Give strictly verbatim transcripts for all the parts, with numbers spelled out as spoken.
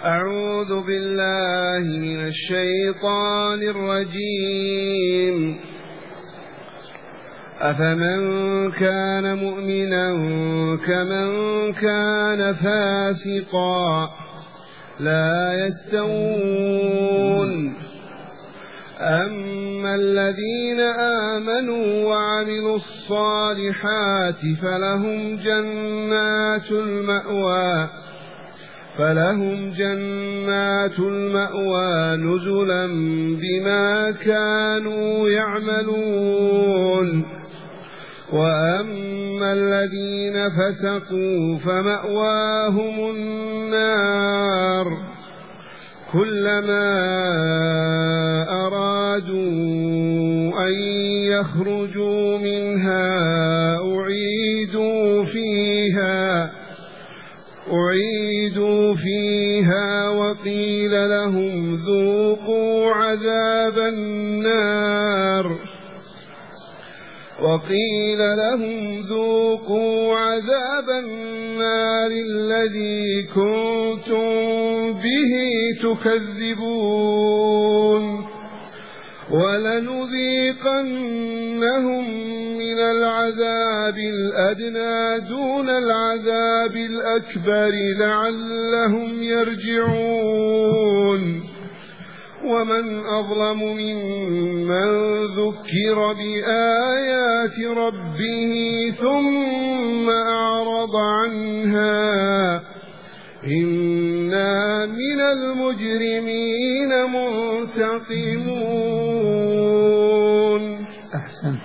أعوذ بالله من الشيطان الرجيم. أفمن كان مؤمنا كمن كان فاسقا لا يستوون. أما الذين آمنوا وعملوا الصالحات فلهم جنات المأوى فلهم جنات المأوى نزلا بما كانوا يعملون. وأما الذين فسقوا فمأواهم النار كلما أرادوا أن يخرجوا منها أعيدوا فيها أعيدوا فيها وقيل لهم ذوقوا عذاب النار وقيل لهم ذوقوا عذاب النار الذي كنتم به تكذبون. ولنذيقنهم من العذاب الأدنى دون العذاب الأكبر لعلهم يرجعون. ومن أظلم ممن ذكر بآيات ربه ثم أعرض عنها إنا من المجرمين منتقمون. أحسنت.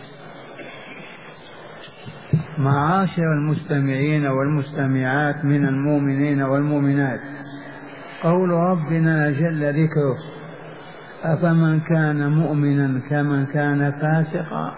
معاشر المستمعين والمستمعات من المؤمنين والمؤمنات، قول ربنا جل ذكره: أفمن كان مؤمنا كمن كان فاسقا.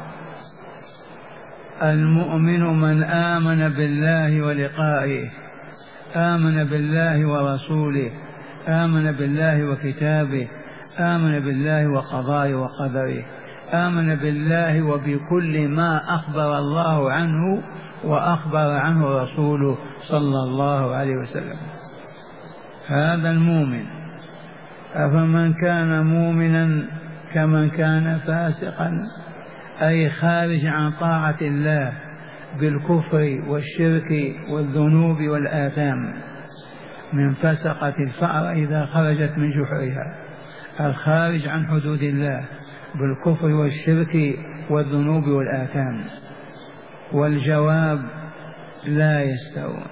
المؤمن من آمن بالله ولقائه، آمن بالله ورسوله، آمن بالله وكتابه، آمن بالله وقضائه وقدره، آمن بالله وبكل ما أخبر الله عنه وأخبر عنه رسوله صلى الله عليه وسلم. هذا المؤمن. أفمن كان مؤمنا كمن كان فاسقا، أي خارج عن طاعة الله بالكفر والشرك والذنوب والآثام، من فسقة الفأر إذا خرجت من جحرها، الخارج عن حدود الله بالكفر والشرك والذنوب والآثام. والجواب: لا يستوون.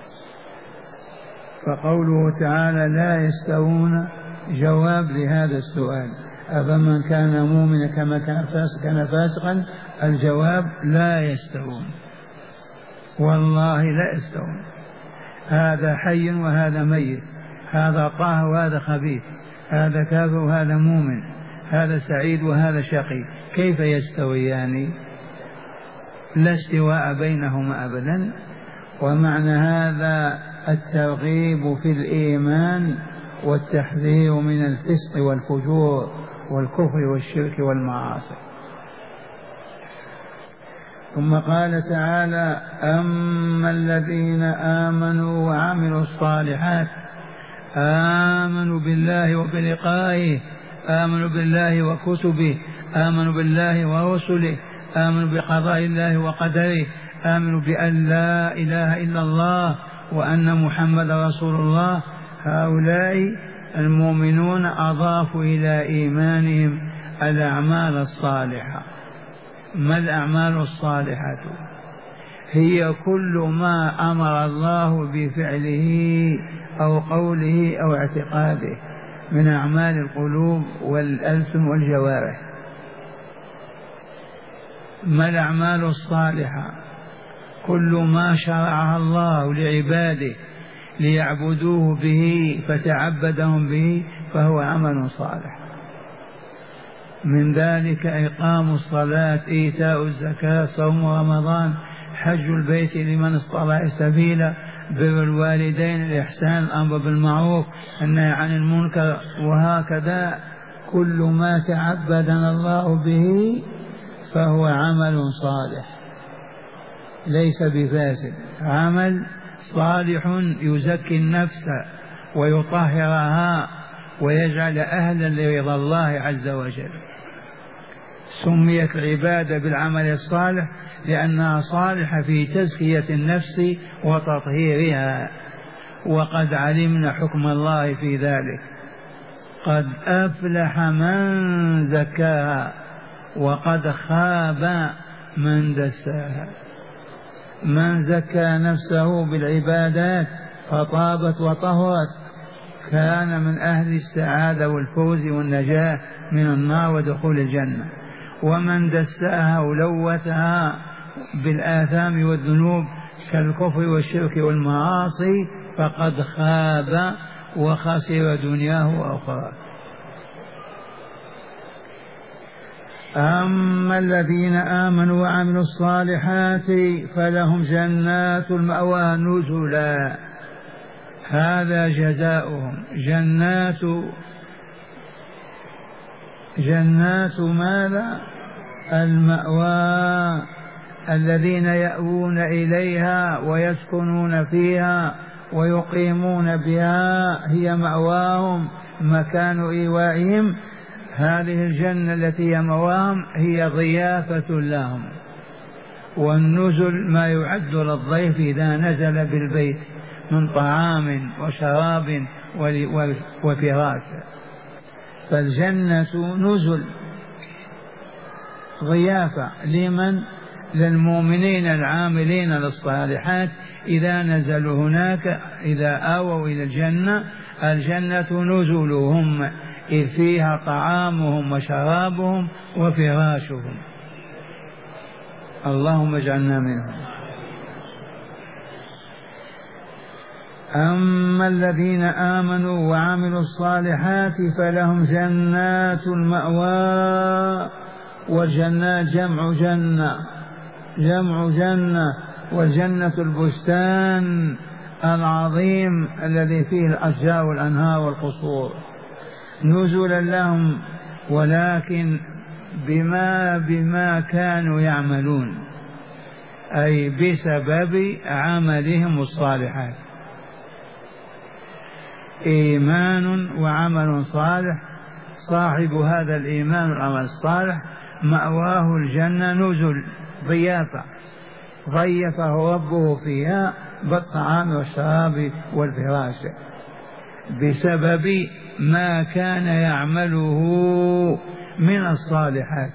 فقوله تعالى لا يستوون جواب لهذا السؤال: أفمن كان مؤمنا كما كان فاسقا. الجواب: لا يستوون، والله لا يستوون. هذا حي وهذا ميت، هذا طاهر وهذا خبيث، هذا كافر وهذا مؤمن، هذا سعيد وهذا شقي، كيف يستويان؟ لا استواء بينهما أبدا. ومعنى هذا الترغيب في الإيمان والتحذير من الفسق والفجور والكفر والشرك والمعاصي. ثم قال تعالى: أما الذين آمنوا وعملوا الصالحات، آمنوا بالله وبلقائه، آمنوا بالله وكتبه، آمنوا بالله ورسله، آمنوا بقضاء الله وقدره، آمنوا بأن لا إله إلا الله وأن محمد رسول الله. هؤلاء المؤمنون أضافوا إلى إيمانهم الأعمال الصالحة. ما الأعمال الصالحة؟ هي كل ما أمر الله بفعله أو قوله أو اعتقاده من أعمال القلوب والألسن والجوارح. ما الأعمال الصالحة؟ كل ما شرعها الله لعباده ليعبدوه به فتعبدهم به فهو عمل صالح. من ذلك إقام الصلاة، إيتاء الزكاة، صوم رمضان، حج البيت لمن استطاع سبيلا، بر الوالدين، الإحسان، الأمر بالمعروف، النهي عن المنكر، وهكذا كل ما تعبدنا الله به فهو عمل صالح ليس بفاسد، عمل صالح يزكي النفس ويطهرها ويجعل أهلا لرضا الله عز وجل. سميت العبادة بالعمل الصالح لأنها صالحة في تزكية النفس وتطهيرها، وقد علمنا حكم الله في ذلك. قد أفلح من زكاها وقد خاب من دساها. من زكى نفسه بالعبادات فطابت وطهرت كان من أهل السعادة والفوز والنجاة من النار ودخول الجنة، ومن دساها ولوثها بالآثام والذنوب كالكفر والشرك والمعاصي فقد خاب وخسر دنياه وأخرى. أما الذين آمنوا وعملوا الصالحات فلهم جنات المأوى نزلا، هذا جزاؤهم. جنات جنات ماذا؟ المأوى، الذين يأوون إليها ويسكنون فيها ويقيمون بها، هي مأواهم مكان إيوائهم. هذه الجنة التي هي مأواهم هي ضيافة لهم، والنزل ما يعد للضيف إذا نزل بالبيت من طعام وشراب وفراش. فالجنة نزل ضيافة لمن؟ للمؤمنين العاملين للصالحات إذا نزلوا هناك، إذا آووا إلى الجنة. الجنة نزلهم إذ فيها طعامهم وشرابهم وفراشهم. اللهم اجعلنا منهم. أما الذين آمنوا وعملوا الصالحات فلهم جنات المأوى. والجنات جمع جنة، جمع جنة، والجنة البستان العظيم الذي فيه الأشجار والأنهار والقصور. نزلا لهم ولكن بما بما كانوا يعملون، أي بسبب عملهم الصالحات. إيمان وعمل صالح، صاحب هذا الإيمان والعمل الصالح مأواه الجنة نزل ضيافة، ضيفه ربه فيها بالطعام والشراب والفراش بسبب ما كان يعمله من الصالحات.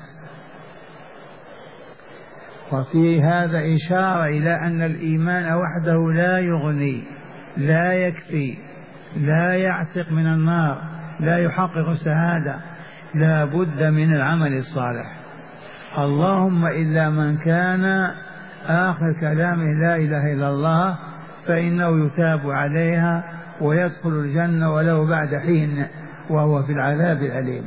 وفي هذا إشارة إلى أن الإيمان وحده لا يغني، لا يكفي، لا يعتق من النار، لا يحقق السعادة، لا بد من العمل الصالح. اللهم إلا من كان آخر كلامه لا إله إلا الله فإنه يتاب عليها ويدخل الجنة ولو بعد حين وهو في العذاب الأليم.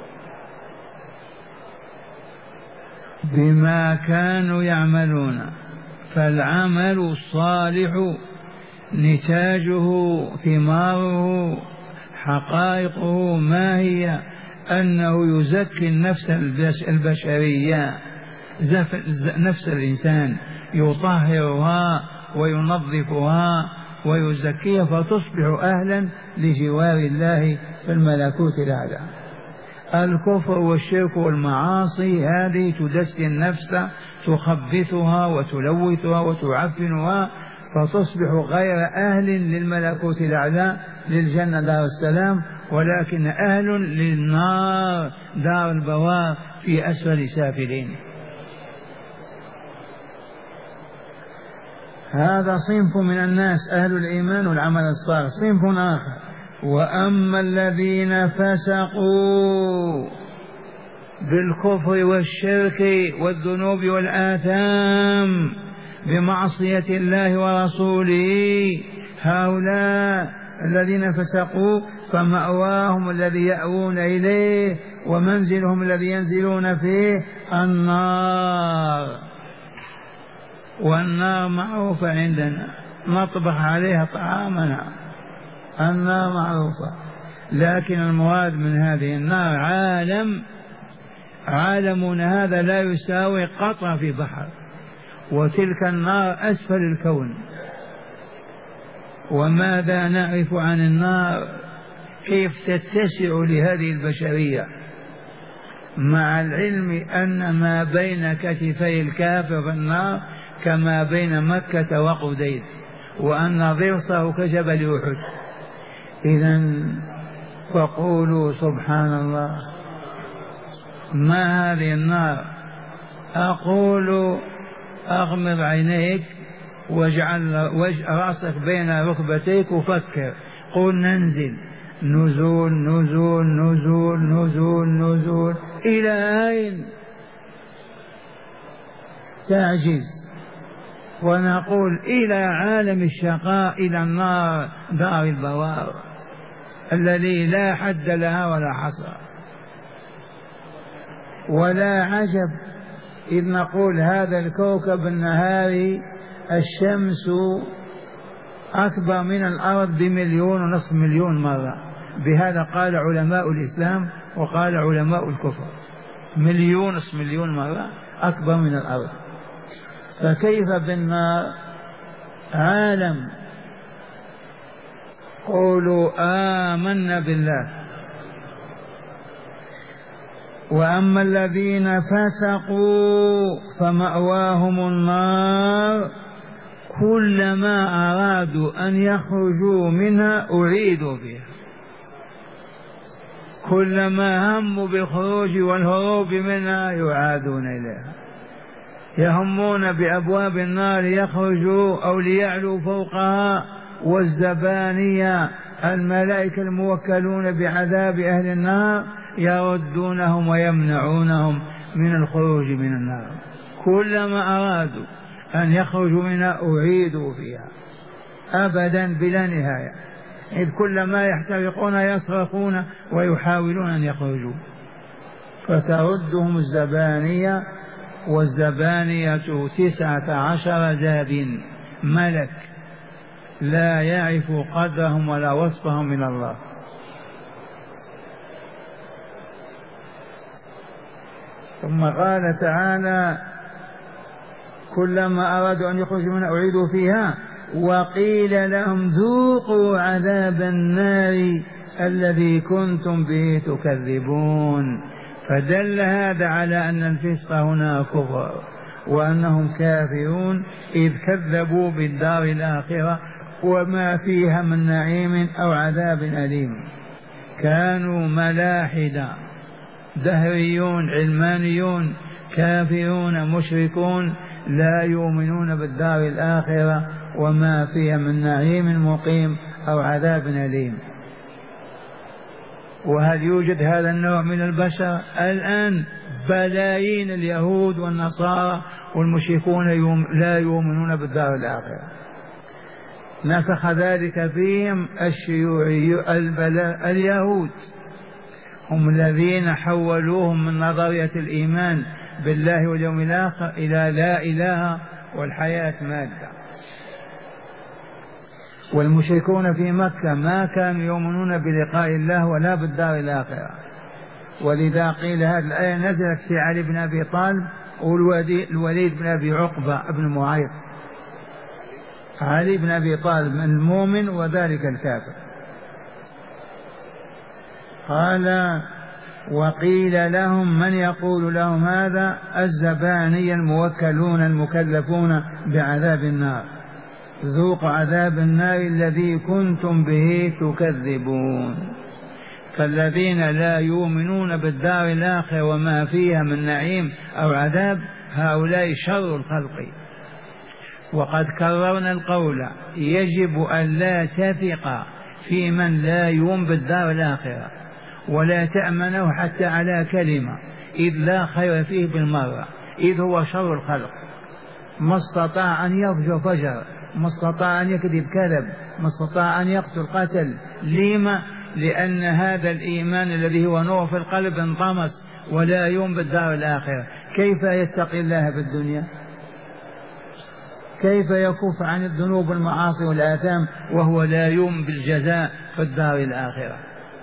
بما كانوا يعملون، فالعمل الصالح نتاجه ثماره حقائقه ما هي؟ أنه يزكي النفس البشرية، نفس الإنسان يطهرها وينظفها ويزكيها فتصبح أهلا لجوار الله في الملكوت الأعلى. الكفر والشرك والمعاصي هذه تدسي النفس، تخبثها وتلوثها وتعفنها فتصبح غير أهل للملكوت الأعلى للجنة دار السلام، ولكن أهل للنار دار البوار في أسفل سافلين. هذا صنف من الناس أهل الإيمان والعمل الصالح. صنف آخر وأما الذين فسقوا بالكفر والشرك والذنوب والآثام بمعصية الله ورسوله، هؤلاء الذين فسقوا فمأواهم الذي يأوون إليه ومنزلهم الذي ينزلون فيه النار. والنار معروفة عندنا، نطبخ عليها طعامنا، النار معروفة. لكن المراد من هذه النار عالم، عالمنا هذا لا يساوي قطرة في بحر، وتلك النار أسفل الكون. وماذا نعرف عن النار؟ كيف تتسع لهذه البشرية مع العلم أن ما بين كتفي الكافر في النار كما بين مكة وقديد، وأن ضرسه كجبل أحد. إذن فقولوا سبحان الله، ما هذه النار؟ أقول أغمض عينيك واجعل رأسك بين ركبتيك وفكر، قل ننزل، نزول نزول نزول نزول نزول إلى أين؟ تعجز. ونقول إلى عالم الشقاء، إلى النار دار البوار الذي لا حد لها ولا حصر. ولا عجب إذ نقول هذا الكوكب النهاري الشمس أكبر من الأرض بمليون ونصف مليون مرة، بهذا قال علماء الإسلام وقال علماء الكفر، مليون ونصف مليون مرة أكبر من الأرض. فكيف بالنار؟ عالم. قولوا آمنا بالله. وأما الذين فسقوا فمأواهم النار كلما أرادوا أن يخرجوا منها أعيدوا فيها، كلما هموا بالخروج والهروب منها يعادون إليها. يهمون بأبواب النار ليخرجوا أو ليعلوا فوقها، والزبانية الملائكة الموكلون بعذاب أهل النار يردونهم ويمنعونهم من الخروج من النار. كلما أرادوا أن يخرجوا منها أعيدوا فيها أبدا بلا نهاية، إذ كلما يحترقون يصرخون ويحاولون أن يخرجوا، فتردهم الزبانية. والزبانية تسعة عشر زاد ملك لا يعرف قدرهم ولا وصفهم من الله. ثم قال تعالى كلما أرادوا أن يخرجوا منها أعيدوا فيها وقيل لهم ذوقوا عذاب النار الذي كنتم به تكذبون. فدل هذا على أن الفسق هنا كفر وأنهم كافرون، إذ كذبوا بالدار الآخرة وما فيها من نعيم أو عذاب أليم. كانوا ملاحدة دهريون علمانيون كافرون مشركون لا يؤمنون بالدار الآخرة وما فيها من نعيم مقيم أو عذاب أليم. وهل يوجد هذا النوع من البشر الآن؟ بلايين اليهود والنصارى والمشركون يوم لا يؤمنون بالدار الآخرة. نفخ ذلك فيهم الشيوعي البلاء. اليهود هم الذين حولوهم من نظرية الإيمان بالله واليوم الآخر إلى لا إله والحياة مادة. والمشركون في مكة ما كانوا يؤمنون بلقاء الله ولا بالدار الآخرة، ولذا قيل هذه الآية نزلت في علي بن أبي طالب والوليد بن أبي عقبة بن معيط. علي بن أبي طالب المؤمن وذلك الكافر. قال وقيل لهم، من يقول لهم هذا؟ الزبانية الموكلون المكلفون بعذاب النار، ذوق عذاب النار الذي كنتم به تكذبون. فالذين لا يؤمنون بالدار الآخرة وما فيها من نعيم أو عذاب هؤلاء شر الخلق. وقد كررنا القول يجب أن لا تثق في من لا يؤمن بالدار الآخرة ولا تأمنه حتى على كلمة، إذ لا خير فيه بالمرة، إذ هو شر الخلق. ما استطاع أن يفجر فجر، ما استطاع أن يكذب كذب، ما استطاع أن يقتل قتل. لما؟ لأن هذا الإيمان الذي هو نور في القلب انطمس ولا يؤمن بالدار الآخرة. كيف يتقي الله بالدنيا؟ كيف يكف عن الذنوب والمعاصي والآثام وهو لا يؤمن بالجزاء في الدار الآخرة؟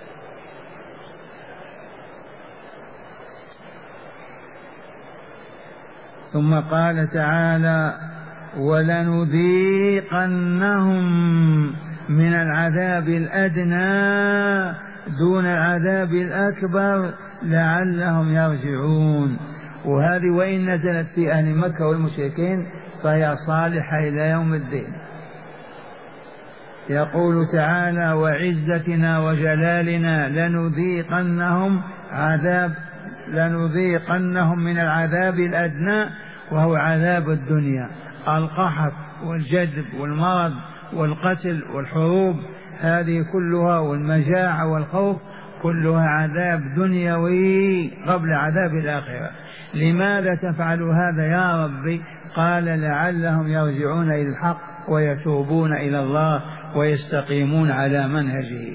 ثم قال تعالى ولنذيقنهم من العذاب الأدنى دون العذاب الأكبر لعلهم يرجعون. وهذه وإن نزلت في أهل مكة والمشركين فهي صالحة إلى يوم الدين. يقول تعالى: وعزتنا وجلالنا لنذيقنهم عذاب لنذيقنهم من العذاب الأدنى وهو عذاب الدنيا. القحط والجدب والمرض والقتل والحروب هذه كلها والمجاعة والخوف كلها عذاب دنيوي قبل عذاب الآخرة. لماذا تفعل هذا يا ربي؟ قال: لعلهم يرجعون إلى الحق ويتوبون إلى الله ويستقيمون على منهجه.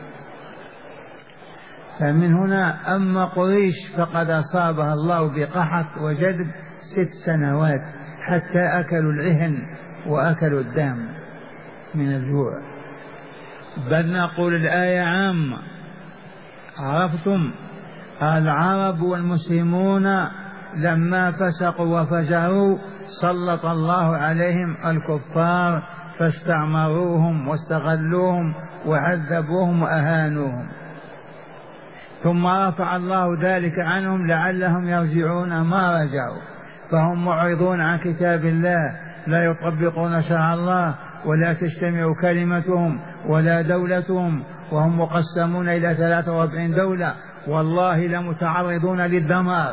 فمن هنا أما قريش فقد أصابها الله بقحط وجدب ست سنوات حتى أكلوا العهن وأكلوا الدم من الجوع. بل نقول الآية عامة. عرفتم؟ العرب والمسلمون لما فسقوا وفجروا سلط الله عليهم الكفار فاستعمروهم واستغلوهم وعذبوهم وأهانوهم، ثم رفع الله ذلك عنهم لعلهم يرجعون، ما رجعوا، فهم معرضون عن كتاب الله، لا يطبقون شرع الله ولا تجتمع كلمتهم ولا دولتهم، وهم مقسمون إلى ثلاثة وأربعين دولة، والله لمتعرضون للدمار،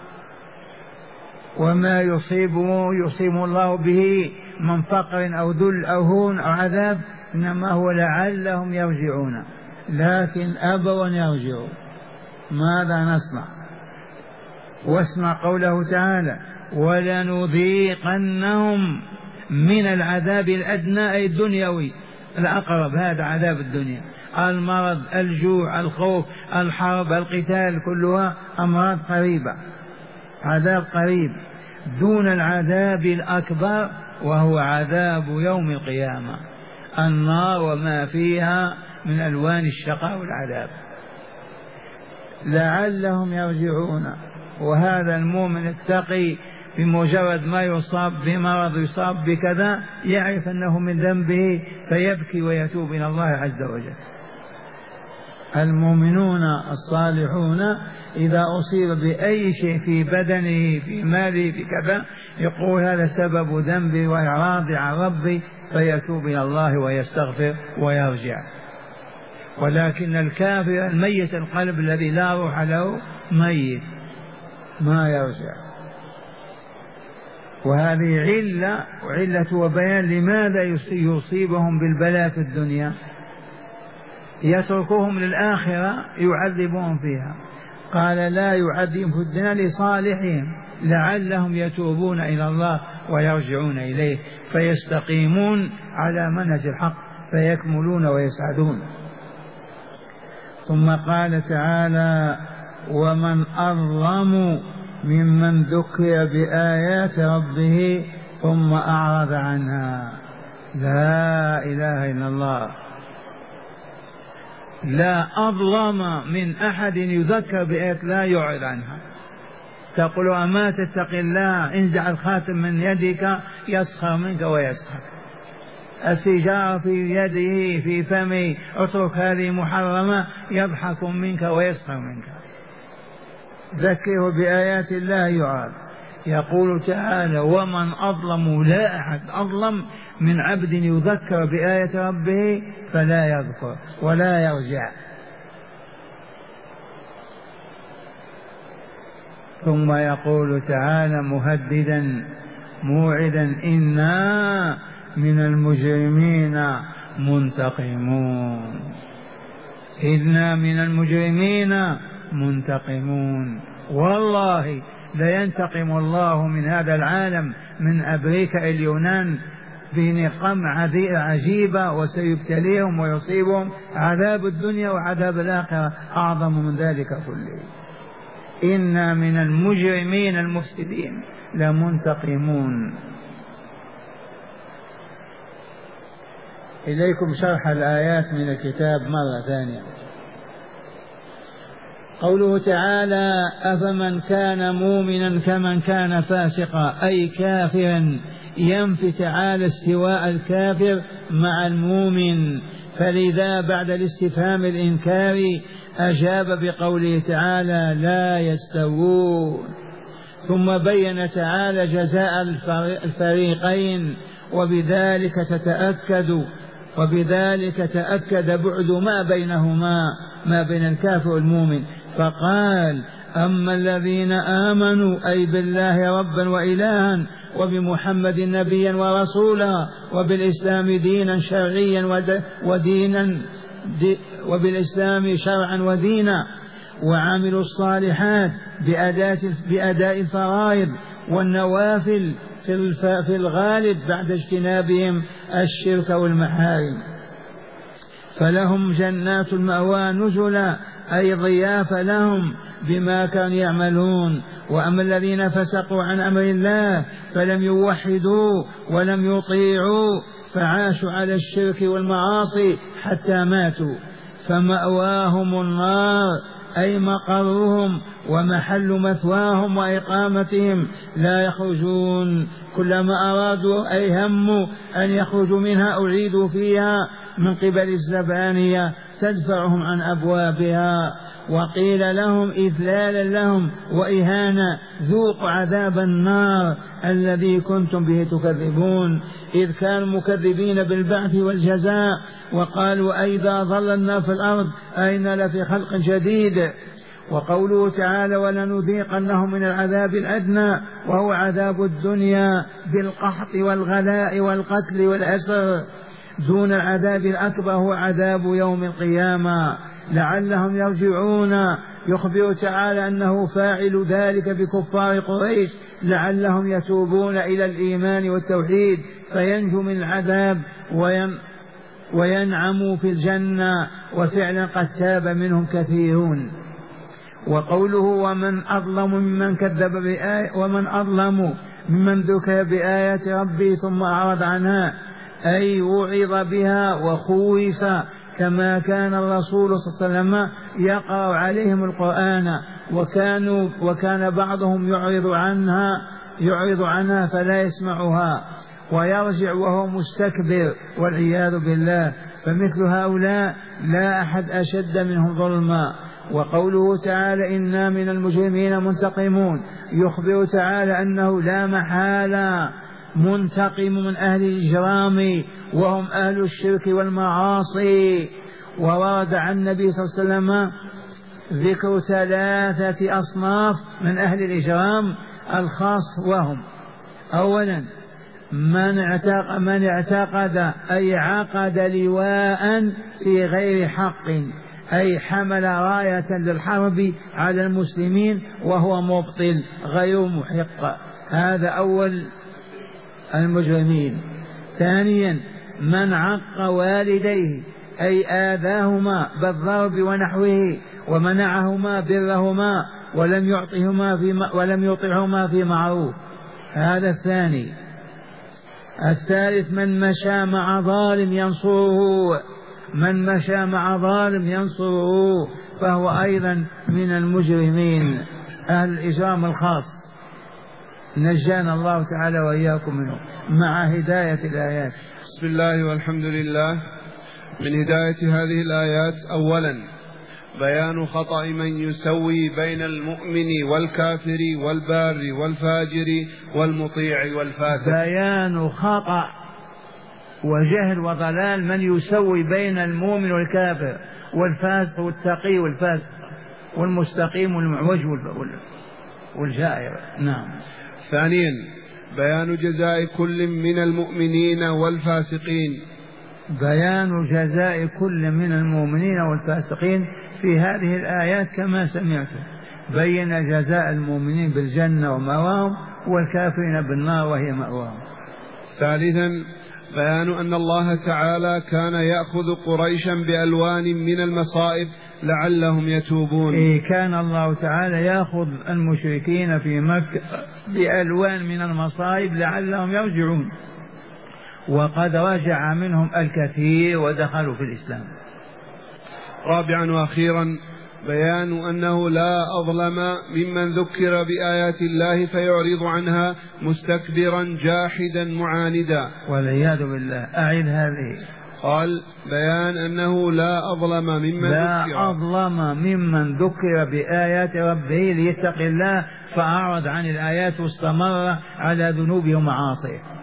وما يصيبه يصيب الله به من فقر أو ذل أو هون أو عذاب إنما هو لعلهم يرجعون، لكن أبوا أن يرجعوا. ماذا نصنع؟ واسمع قوله تعالى: ولنذيقنهم من العذاب الأدنى أي الدنيوي الأقرب، هذا عذاب الدنيا، المرض، الجوع، الخوف، الحرب، القتال، كلها أمراض قريبة، عذاب قريب، دون العذاب الأكبر وهو عذاب يوم القيامة، النار وما فيها من ألوان الشقاء والعذاب. لعلهم يرجعون. وهذا المؤمن التقي بمجرد ما يصاب بمرض يصاب بكذا يعرف أنه من ذنبه فيبكي ويتوب إلى الله عز وجل. المؤمنون الصالحون إذا أصيب بأي شيء في بدنه في ماله في كذا يقول هذا سبب ذنبي وإعراض عن ربي، فيتوب إلى الله ويستغفر ويرجع. ولكن الكافر الميت القلب الذي لا روح له ميت ما يرجع. وهذه علة وعلة وبيان لماذا يصيبهم بالبلاء في الدنيا، يتركهم للآخرة يعذبهم فيها. قال لا يعذبهم في الدنيا لصالحهم لعلهم يتوبون إلى الله ويرجعون إليه فيستقيمون على منهج الحق فيكملون ويسعدون. ثم قال تعالى: ومن أظلم ممن ذكر بآيات ربه ثم أعرض عنها. لا إله إلا الله. لا أظلم من أحد يذكر بآيات لا يعرض عنها. تقول أما تتقي الله انزع الخاتم من يدك يسخر منك ويسخر، السجارة في يده في فمه اترك هذه محرمة يضحك منك ويسخر منك. ذكره بآيات الله يعرض. يقول تعالى: ومن أظلم، لا أحد أظلم من عبد يذكر بآية ربه فلا يذكر ولا يرجع. ثم يقول تعالى مهددا موعدا: إنا من المجرمين منتقمون. إنا من المجرمين منتقمون. والله لينتقم الله من هذا العالم من أمريكا إلى اليونان بنقم عجيبة، وسيبتليهم ويصيبهم عذاب الدنيا وعذاب الآخرة أعظم من ذلك كله. إنا من المجرمين المفسدين لمنتقمون. إليكم شرح الآيات من الكتاب مرة ثانية. قوله تعالى أفمن كان مؤمنا كمن كان فاسقا أي كافرا، ينفي تعالى استواء الكافر مع المؤمن، فلذا بعد الاستفهام الإنكاري أجاب بقوله تعالى لا يستوون. ثم بين تعالى جزاء الفريقين، وبذلك تتأكد وبذلك تأكد بعد ما بينهما، ما بين الكافر والمؤمن، فقال أما الذين آمنوا أي بالله ربا وإلها وبمحمد نبيا ورسولا وبالإسلام دينا شرعيا ودينا دي وبالإسلام شرعا ودينا، وعملوا الصالحات بأداء الفرائض والنوافل في الغالب بعد اجتنابهم الشرك والمحارم، فلهم جنات المأوى نزلا أي ضيافة لهم بما كانوا يعملون. وأما الذين فسقوا عن أمر الله فلم يوحدوا ولم يطيعوا فعاشوا على الشرك والمعاصي حتى ماتوا، فمأواهم النار أي مقرهم ومحل مثواهم وإقامتهم، لا يخرجون، كلما أرادوا أي هموا أن يخرجوا منها أعيدوا فيها من قبل الزبانية تدفعهم عن أبوابها. وقيل لهم إذلالا لهم وإهانة ذوقوا عذاب النار الذي كنتم به تكذبون، إذ كانوا مكذبين بالبعث والجزاء، وقالوا أئذا ضللنا في الأرض أئنا لفي خلق جديد. وقوله تعالى ولنذيقنهم من العذاب الأدنى وهو عذاب الدنيا بالقحط والغلاء والقتل والأسر، دون العذاب الأكبر هو عذاب يوم القيامة لعلهم يرجعون. يخبر تعالى أنه فاعل ذلك بكفار قريش لعلهم يتوبون إلى الإيمان والتوحيد فينجوا من العذاب وينعموا في الجنة، وفعلا قد تاب منهم كثيرون. وقوله ومن أظلم ممن كذب بآية ومن أظلم ممن ذكر بآيات ربي ثم أعرض عنها، أي وعظ بها وخوف، كما كان الرسول صلى الله عليه وسلم يقرأ عليهم القرآن، وكانوا وكان بعضهم يعرض عنها يعرض عنها فلا يسمعها ويرجع وهو مستكبر والعياذ بالله، فمثل هؤلاء لا أحد أشد منهم ظلما. وقوله تعالى إنا من المجرمين منتقمون، يخبر تعالى أنه لا محالة منتقم من أهل الإجرام وهم أهل الشرك والمعاصي. وورد عن النبي صلى الله عليه وسلم ذكر ثلاثة أصناف من أهل الإجرام الخاص، وهم أولا من اعتقد, من اعتقد أي عقد لواء في غير حق، أي حمل راية للحرب على المسلمين وهو مبطل غير محق، هذا أول المجرمين. ثانيا من عق والديه أي آذاهما بالضرب ونحوه ومنعهما برهما ولم يعطهما في ولم يطعهما في معروف، هذا الثاني. الثالث من مشى مع ظالم ينصره من مشى مع ظالم ينصره فهو أيضا من المجرمين أهل الإجرام الخاص، نجانا الله تعالى وإياكم منه مع هداية الآيات. بسم الله والحمد لله. من هداية هذه الآيات أولا بيان خطأ من يسوي بين المؤمن والكافر والبار والفاجر والمطيع والفاسق، بيان خطأ وجهل وضلال من يسوي بين المؤمن والكافر والفاسق والتقي والفاسق والمستقيم والمعوج والجائر. نعم. ثانيا بيان جزاء كل من المؤمنين والفاسقين، بيان جزاء كل من المؤمنين والفاسقين في هذه الآيات كما سمعتم، بين جزاء المؤمنين بالجنة ومأواهم والكافرين بالنار وهي مأواهم. ثالثا بيان أن الله تعالى كان يأخذ قريشا بألوان من المصائب لعلهم يتوبون. إيه كان الله تعالى يأخذ المشركين في مكة بألوان من المصائب لعلهم يرجعون، وقد رجع منهم الكثير ودخلوا في الإسلام. رابعا وأخيرا بيان أنه لا أظلم ممن ذكر بآيات الله فيعرض عنها مستكبرا جاحدا معاندا. والعياذ بالله. أعد هذه. قال بيان أنه لا أظلم ممن لا ذكر أظلم ممن ذكر بآيات ربه ليتق الله فأعرض عن الآيات واستمر على ذنوبه ومعاصيه.